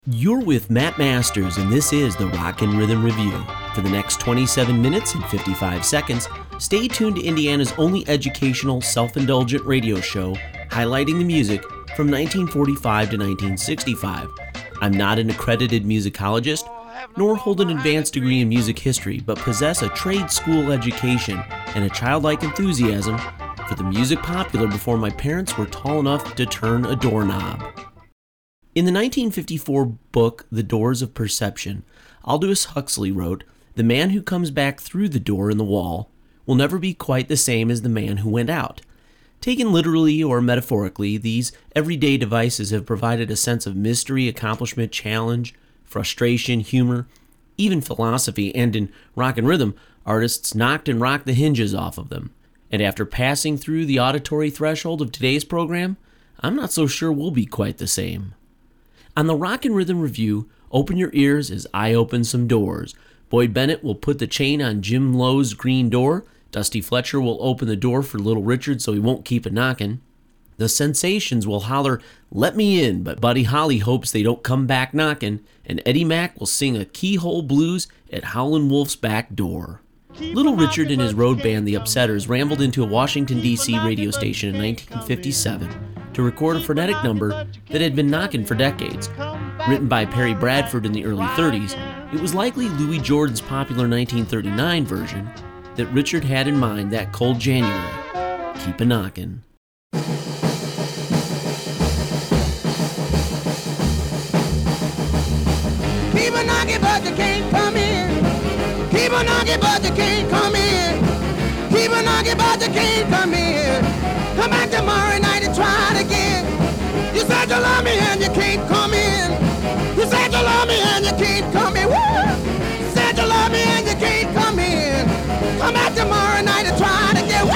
You're with Matt Masters, and this is the Rock and Rhythm Review. For the next 27 minutes and 55 seconds, stay tuned to Indiana's only educational, self-indulgent radio show highlighting the music from 1945 to 1965. I'm not an accredited musicologist, nor hold an advanced degree in music history, but possess a trade school education and a childlike enthusiasm for the music popular before my parents were tall enough to turn a doorknob. In the 1954 book, The Doors of Perception, Aldous Huxley wrote, "The man who comes back through the door in the wall will never be quite the same as the man who went out." Taken literally or metaphorically, these everyday devices have provided a sense of mystery, accomplishment, challenge, frustration, humor, even philosophy, and in rock and rhythm, artists knocked and rocked the hinges off of them. And after passing through the auditory threshold of today's program, I'm not so sure we'll be quite the same. On the Rock and Rhythm Review, open your ears as I open some doors. Boyd Bennett will put the chain on Jim Lowe's green door. Dusty Fletcher will open the door for Little Richard so he won't keep it knocking. The Sensations will holler, "Let me in," but Buddy Holly hopes they don't come back knocking. And Eddie Mack will sing a Keyhole Blues at Howlin' Wolf's back door. Little Richard and his road band, The Upsetters, rambled into a Washington, D.C. radio station in 1957 to record a frenetic number that had been knocking for decades. Written by Perry Bradford in the early 30s, it was likely Louis Jordan's popular 1939 version that Richard had in mind that cold January. Keep a knockin'. Keep a knockin', but you can't come in. Keep a knockin', but you can't come in. Keep a knockin', but you can't come in. Come back tomorrow night and try it again. You said you love me and you can't come in. You said you love me and you can't come in. Woo! You said you love me and you can't come in. Come back tomorrow night and try it again. Woo!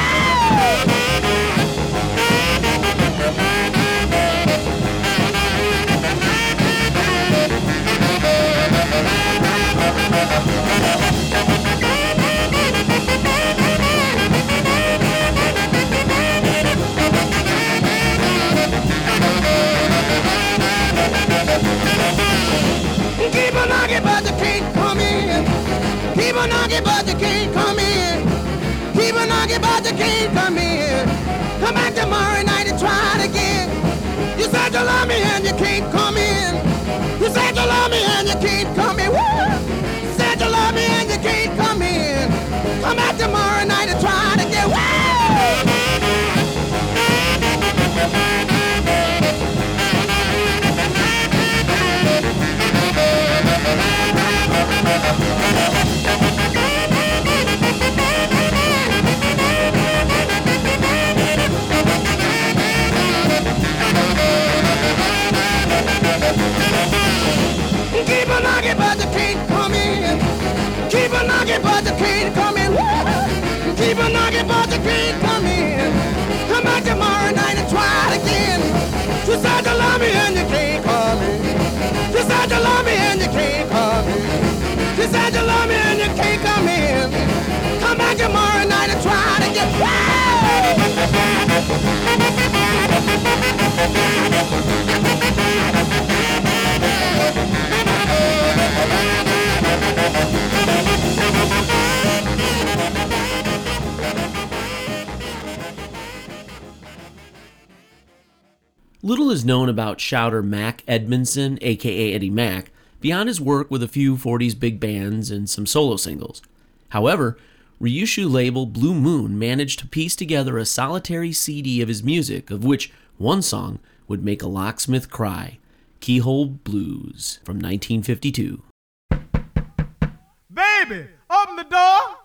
Keep a knocking, but you can't come in. Keep a knocking, but you can't come in. Keep a knocking, but you can't come in. Come back tomorrow night and try it again. You said you love me and you can't come in. You said you love me and you can't come in. Woo! You said you love me and you can't come in. Come back tomorrow night and try it again. Woo! Keep a knocking, but you can't come in. Keep a knocking, but you can't come in. Woo! Keep a knocking, but you can't come in. Come back tomorrow night and try it again. You said you love me and you can't come in. You said you love me and you can't come in. You said you love me and you can't come in. Come back tomorrow night and try it again. Little is known about shouter Mac Edmondson, aka Eddie Mack, beyond his work with a few 40s big bands and some solo singles. However, reissue label Blue Moon managed to piece together a solitary CD of his music, of which one song would make a locksmith cry, Keyhole Blues from 1952. Baby, open the door!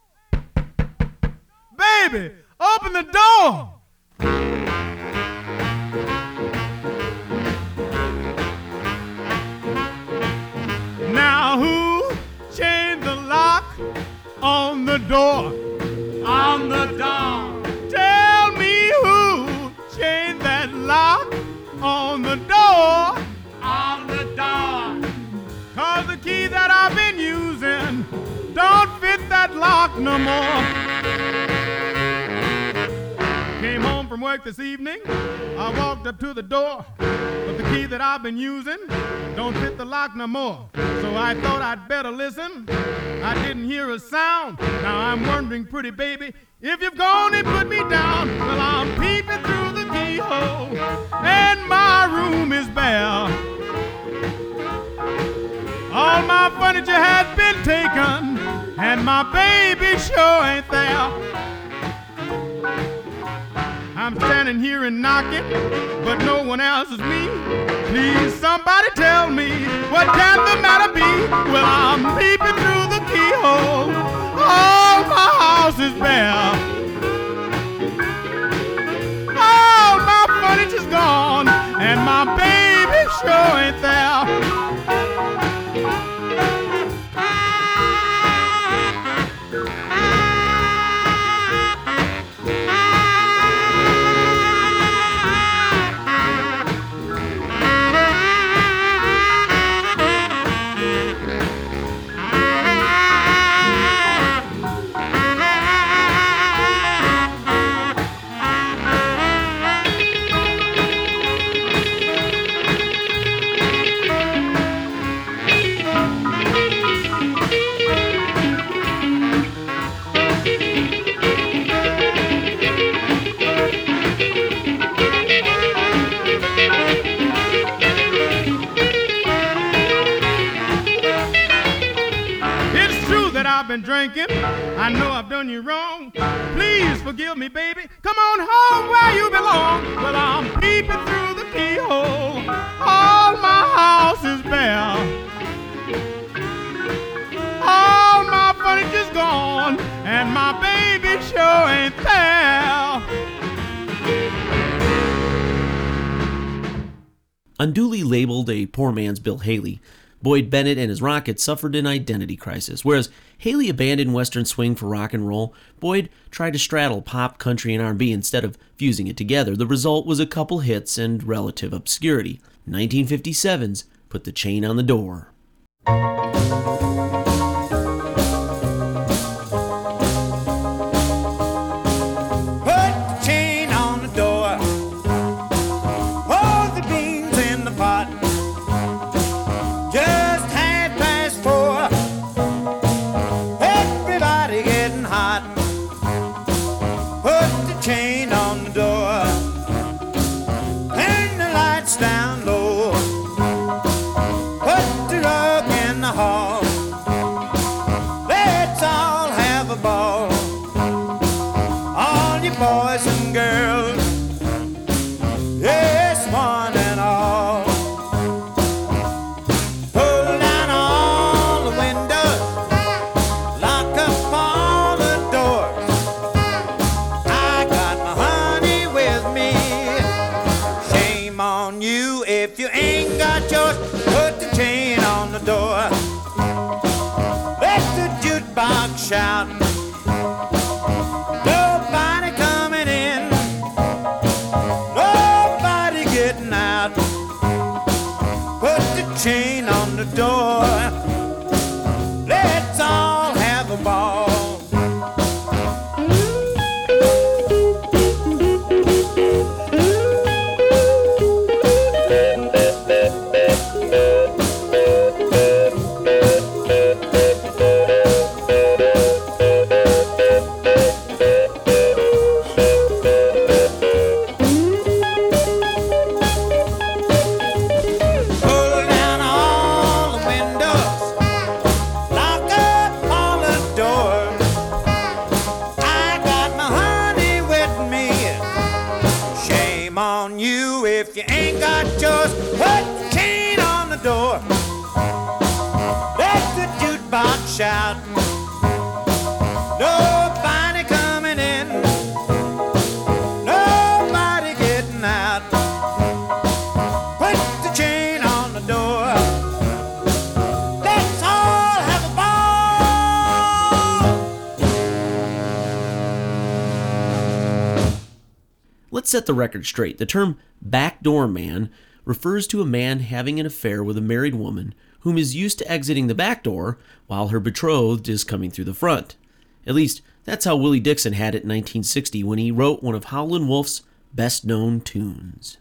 Baby, open the door! Now who changed the lock on the door? On the door. Tell me who changed that lock on the door? On the door. 'Cause the key that I've been using don't fit that lock no more. Came home from work this evening, I walked up to the door, but the key that I've been using don't fit the lock no more. So I thought I'd better listen. I didn't hear a sound. Now I'm wondering, pretty baby, if you've gone and put me down. Well, I'm peeping through the keyhole, and my room is bare. All my furniture has been taken, and my baby sure ain't there. I'm standing here and knocking, but no one answers me. Please, somebody tell me, what can the matter be? Well, I'm peeping through the keyhole. All my house is bare. All my furniture's gone, and my baby sure ain't there. Drinking, I know I've done you wrong. Please forgive me, baby. Come on home where you belong. Well, I'm peeping through the keyhole. All my house is bare. All my furniture's gone, and my baby sure ain't there. Unduly labeled a poor man's Bill Haley, Boyd Bennett and his Rockets suffered an identity crisis. Whereas Haley abandoned Western swing for rock and roll, Boyd tried to straddle pop, country, and R&B instead of fusing it together. The result was a couple hits and relative obscurity. 1957's Put the Chain on the Door. Shout. Nobody coming in, nobody getting out. Put the chain on the door, let's all have a ball. Shout. Nobody coming in, nobody getting out. Put the chain on the door, let's all have a ball. Let's set the record straight. The term backdoor man refers to a man having an affair with a married woman whom is used to exiting the back door while her betrothed is coming through the front. At least, that's how Willie Dixon had it in 1960 when he wrote one of Howlin' Wolf's Best Known Tunes.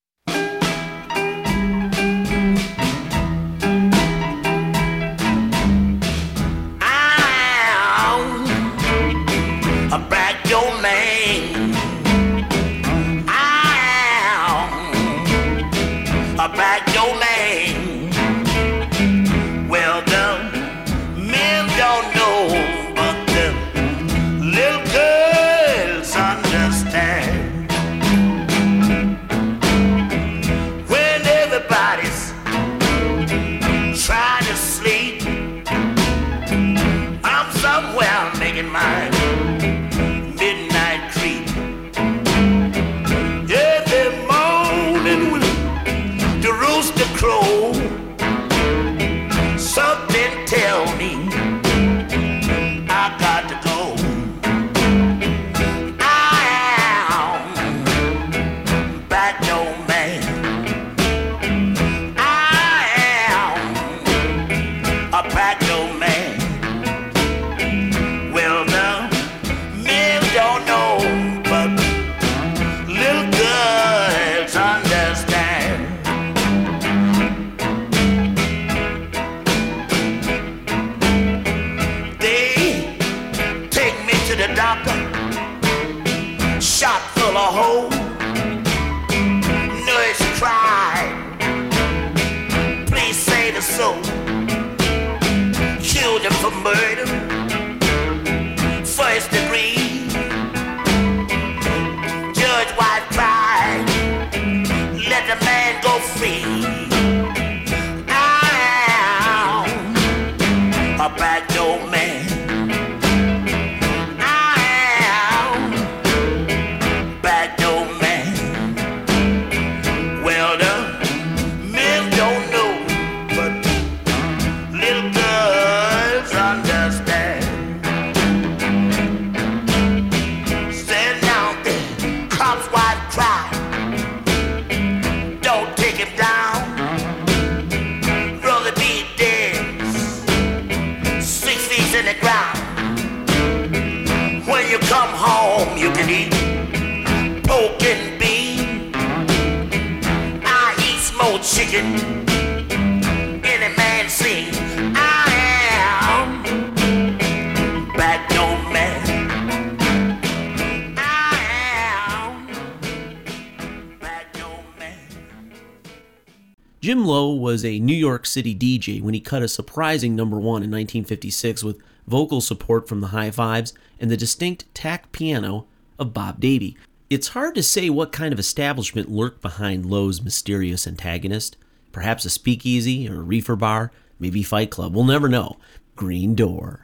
Jim Lowe was a New York City DJ when he cut a surprising #1 in 1956 with vocal support from the High Fives and the distinct tack piano of Bob Davie. It's hard to say what kind of establishment lurked behind Lowe's mysterious antagonist. Perhaps a speakeasy or a reefer bar, maybe Fight Club. We'll never know. Green Door.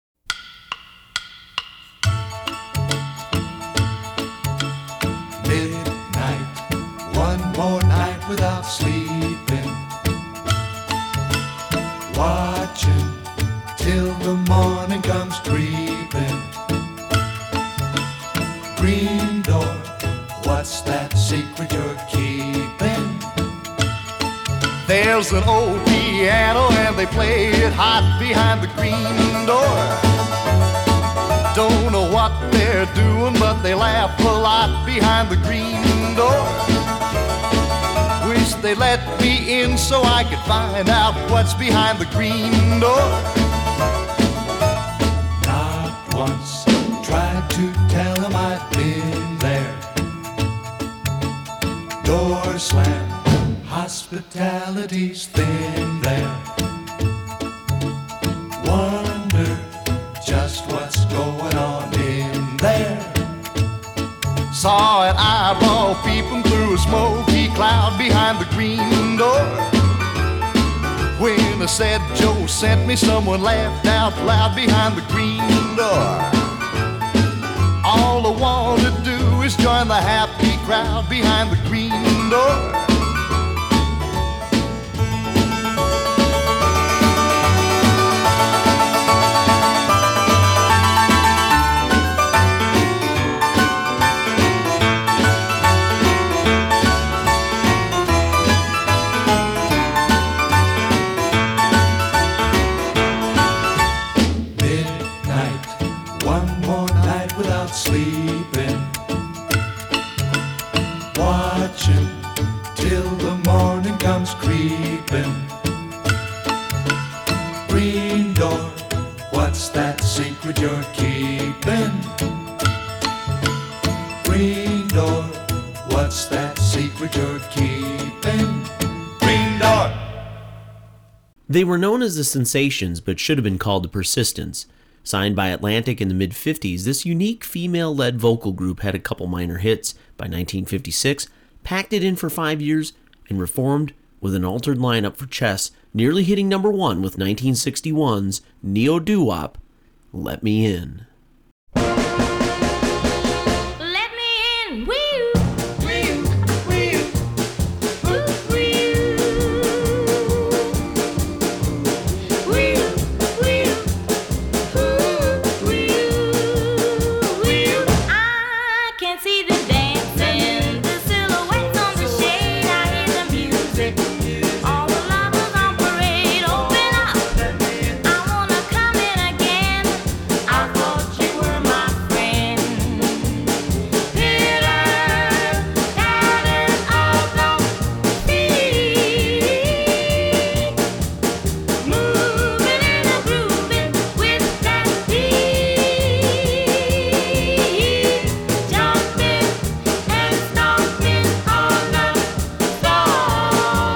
Midnight, one more night without sleeping, watching till the morning comes creeping. Green door, what's that secret you're keeping? There's an old piano and they play it hot behind the green door. Don't know what they're doing, but they laugh a lot behind the green door. Wish they let me in so I could find out what's behind the green door. Not once tried to tell them I'd been there. Door slam, hospitality's thin there. Wonder just what's going on in there. Saw an eyeball peeping through a smoky cloud behind the green door. When I said Joe sent me, someone laughed out loud behind the green door. All I want to do is join the happy crowd behind the green door. Midnight, one more night without sleeping, secret you're keeping? Green door, what's that secret you're keeping? Green door. They were known as the Sensations, but should have been called the Persistents. Signed by Atlantic in the mid-50s, this unique female-led vocal group had a couple minor hits. By 1956, packed it in for 5 years, and reformed with an altered lineup for Chess, nearly hitting number one with 1961's neo-doo-wop, Let Me In. Let me in, will you? I can see the dancing, the silhouettes on the shade. I hear the music. All the lovers on parade, open up. I wanna come in again. I thought you were my friend. Pitter patter of the feet, moving and a grooving with that beat, jumping and stomping on the floor.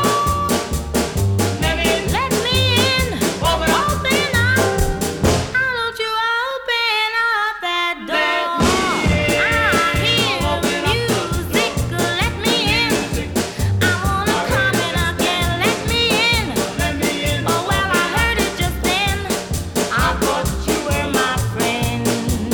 Let me in, open up. How don't you open up that door? I hear music, let me in. I wanna come in again, let me in. Oh well, I heard it just then. I thought you were my friend.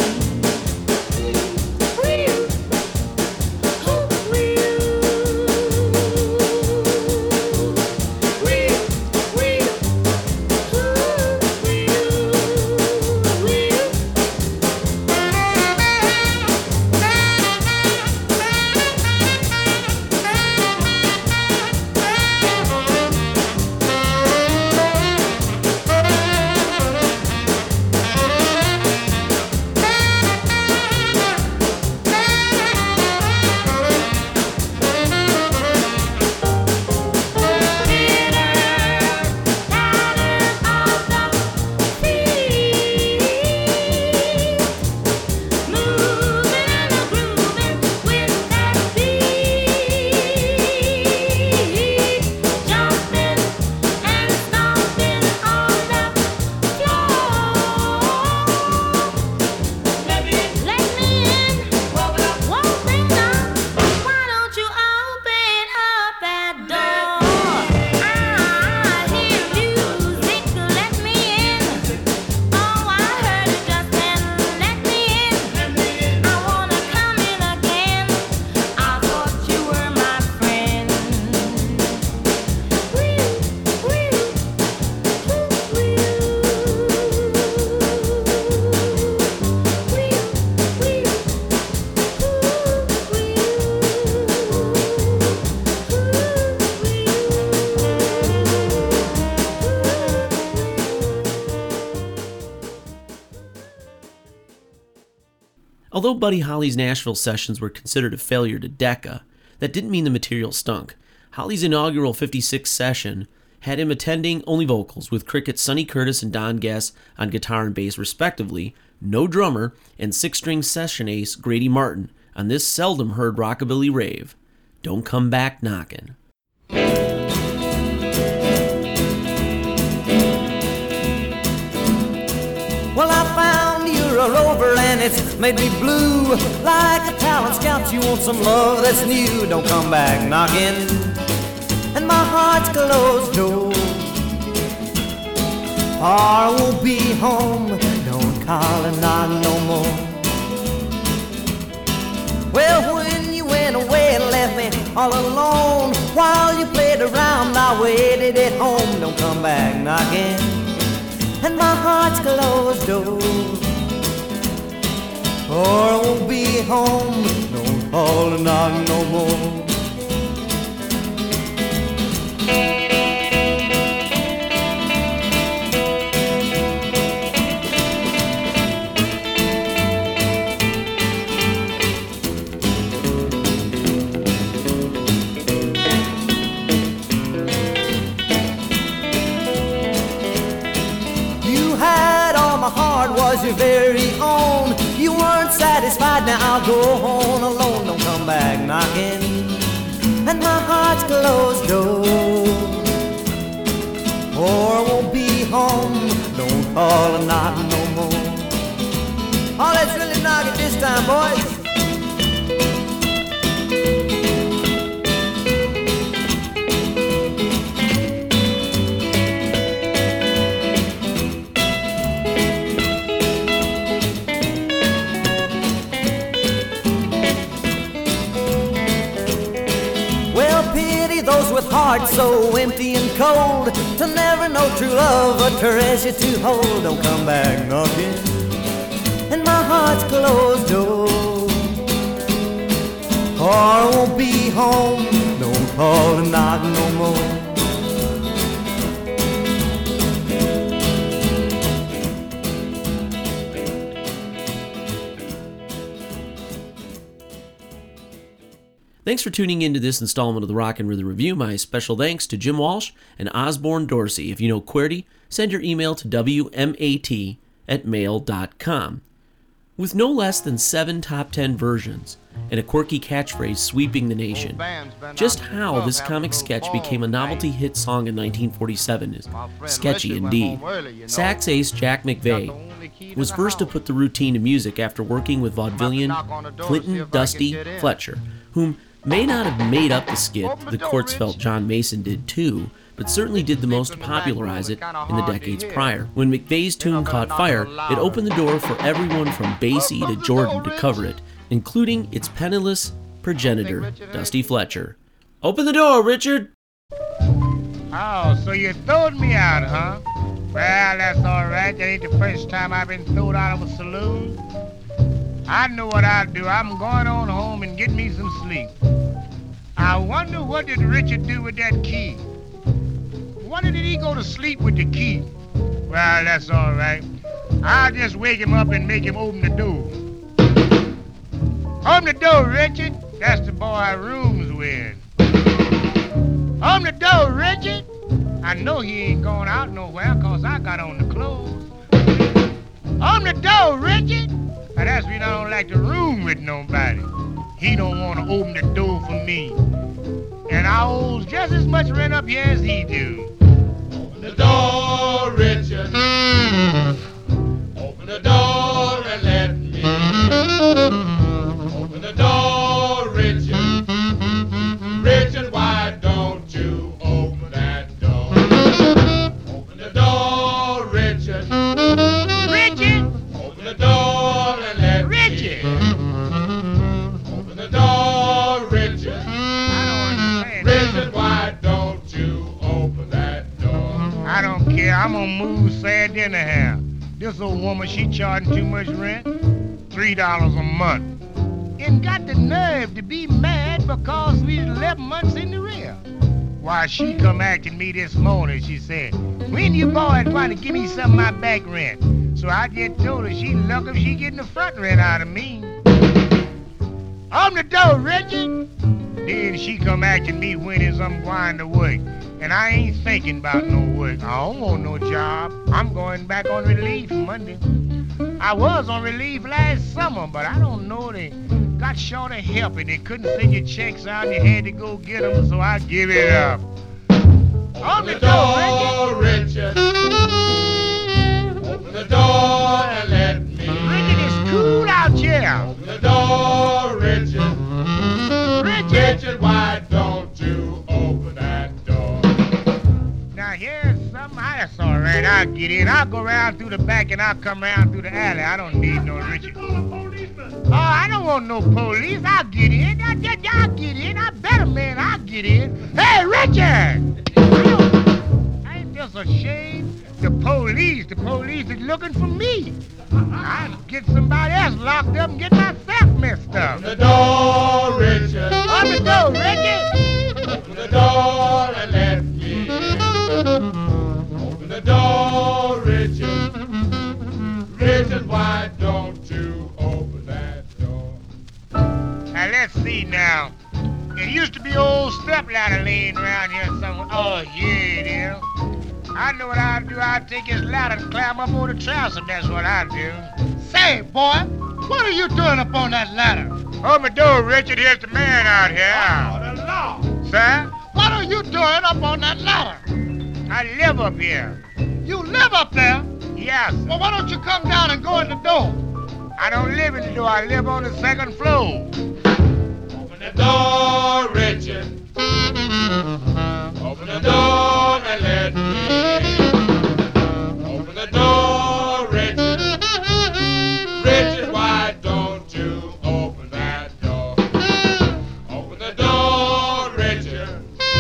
Although Buddy Holly's Nashville sessions were considered a failure to Decca, that didn't mean the material stunk. Holly's inaugural 56 session had him attending only vocals, with Cricket's Sonny Curtis and Don Guess on guitar and bass respectively, no drummer, and six-string session ace Grady Martin on this seldom heard rockabilly rave, Don't Come Back Knockin'. Well, I found you're a rover and it's made me blue. Like a talent scout, you want some love that's new. Don't come back knocking, and my heart's closed door. Or I won't be home, don't call and knock no more. Well, when you went away and left me all alone, while you played around, I waited at home. Don't come back knocking, and my heart's closed door. Or I won't be home, don't call and knock no more. heart was your very own. You weren't satisfied, now I'll go on alone. Don't come back knocking at my heart's closed door, or I won't be home. Don't call and knock no more. Oh, let's really knock it this time, boys. Those with hearts so empty and cold, to never know true love, a treasure to hold. Don't come back knocking and my heart's closed door, or I won't be home. Don't call and knock no more. Thanks for tuning into this installment of the Rock and Rhythm Review. My special thanks to Jim Walsh and Osborne Dorsey. If you know QWERTY, send your email to wmat@mail.com. With no less than 7 top 10 versions and a quirky catchphrase sweeping the nation, just how this comic sketch became a novelty hit song in 1947 is sketchy indeed. Sax ace Jack McVeigh was first to put the routine to music after working with vaudevillian Clinton Dusty Fletcher, whom may not have made up the skit. The courts felt John Mason did too, but certainly did the most to popularize it in the decades prior. When McVeigh's tune caught fire, it opened the door for everyone from Basie to Jordan to cover it, including its penniless progenitor, Dusty Fletcher. Open the door, Richard! Oh, so you throwed me out, huh? Well, that's all right. That ain't the first time I've been thrown out of a saloon. I know what I'll do. I'm going on home and get me some sleep. I wonder what did Richard do with that key? Wonder did he go to sleep with the key? Well, that's all right. I'll just wake him up and make him open the door. Open the door, Richard. That's the boy I rooms with. Open the door, Richard. I know he ain't going out nowhere 'cause I got on the clothes. Open the door, Richard. Now that's when I don't like to room with nobody. He don't want to open the door for me. And I owe just as much rent up here as he do. Open the door, Richard. Open the door and let me. Open the door, Richard. Richard, why don't you open that door? Open the door, Richard. Richard! Open the door and let Richard! me. Open the door, Richard. I don't understand. Richard, why don't you open that door? I don't care. I'm gonna move sad anyhow. This old woman, she charging too much rent. $3 a month. And got the nerve to be mad because we 11 months in the rear. Why, she come asking me this morning, she said, when you boys trying to give me some of my back rent? So I just told her she lucky if she getting the front rent out of me. Open the door, Richard. Then she come asking me when is I'm going to work. And I ain't thinking about no work. I don't want no job. I'm going back on relief Monday. I was on relief last summer, but I don't know, they got short of help and they couldn't send your checks out and you had to go get them, so I give it up. Open the door, Richard. Open the door and let me. Richard, it's cool out here. Open the door, Richard. Richard. Richard, why don't you open that door? Now here's something. That's all right. I'll get in. I'll go around through the back and I'll come around through the alley. I don't need no Richard. Oh, I don't want no police. I'll get in. I'll get in. I better, man. I'll get in. Hey, Richard! Ain't this a shame? The police is looking for me. I'll get somebody else locked up and get myself messed up. Open the door, Richard. Open the door, Richard! Open the door and let me in. Open the door, Richard. Richard, why don't you open that door? Now, let's see now. It used to be old stepladder laying around here somewhere. Oh, yeah, it is. I know what I'd do. I'd take his ladder and climb up over the transom. That's what I'd do. Say, boy, what are you doing up on that ladder? Open the door, Richard. Here's the man out here. Oh, the law. Sir, What are you doing up on that ladder? I live up here. You live up there? Yes. Well, why don't you come down and go in the door? I don't live in the door. I live on the second floor. Open the door, Richard. Open the door and let me in. Open the door, Richard. Richard, why don't you open that door? Open the door, Richard.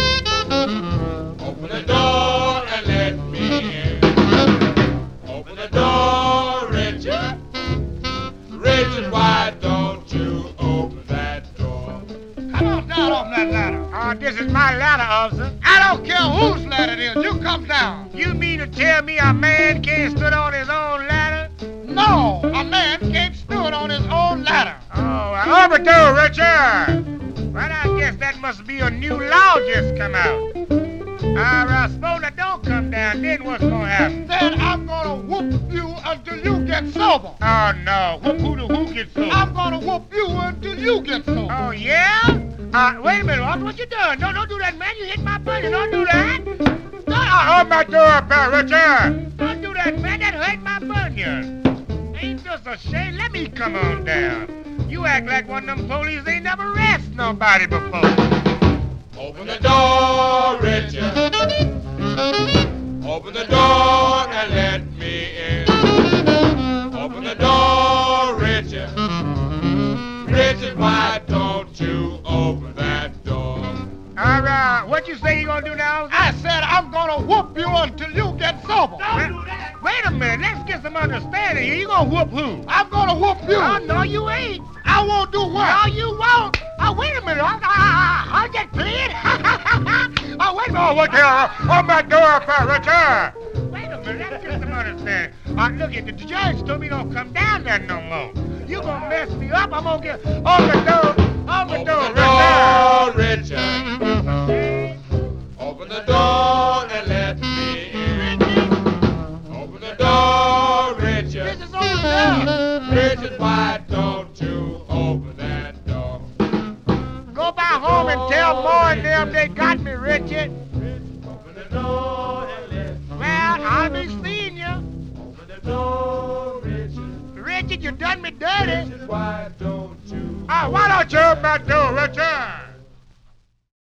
Open the door and let me in. Open the door, Richard. Richard, why don't you open that door? Come on down off that ladder. This is my ladder, officer. I don't care whose ladder it is. You come down. You mean to tell me a man can't stood on his own ladder? No, a man can't stood on his own ladder. Oh, open the door, Richard. Well, I guess that must be a new law just come out. I suppose I don't come down, then what's gonna happen? Then I'm gonna whoop you until you get sober. Oh, no. Who gets so? I'm gonna whoop you until you get sober. Oh, yeah? Wait a minute, officer, what you doing? Don't do that, man. You hit my button. Don't do that. Open my door up there, Richard. Don't do that, man. That hurt my bunion. Ain't this a shame? Let me come on down. You act like one of them police ain't never arrested nobody before. Open the door, Richard. Open the door and let me in. Open the door, Richard. Richard, why don't you open that door? All right, what you say you gonna do now? I said I'm gonna whoop you until you get sober. Don't do that. Wait a minute, let's get some understanding here. You gonna whoop who? I'm gonna whoop you. Oh, no, you ain't. I won't do what? No, you won't. Oh, wait a minute. I'll get played. Oh, wait a minute. Oh, what the hell? Open my door up there, Richard. Wait a minute, let's get some understanding. Look, the judge told me don't come down there no more. You gonna mess me up, I'm gonna get... Open the door, Richard. Open the door and let me in. Open the door, Richard. This is over there. Richard, why don't you open that door? Go back home and tell Moore and them they got me, Richard. Open the door and let me in. Well, I'll be seeing you. Open the door, Richard. Richard, you done me dirty. Richard, why don't you? Why don't you open my door, Richard?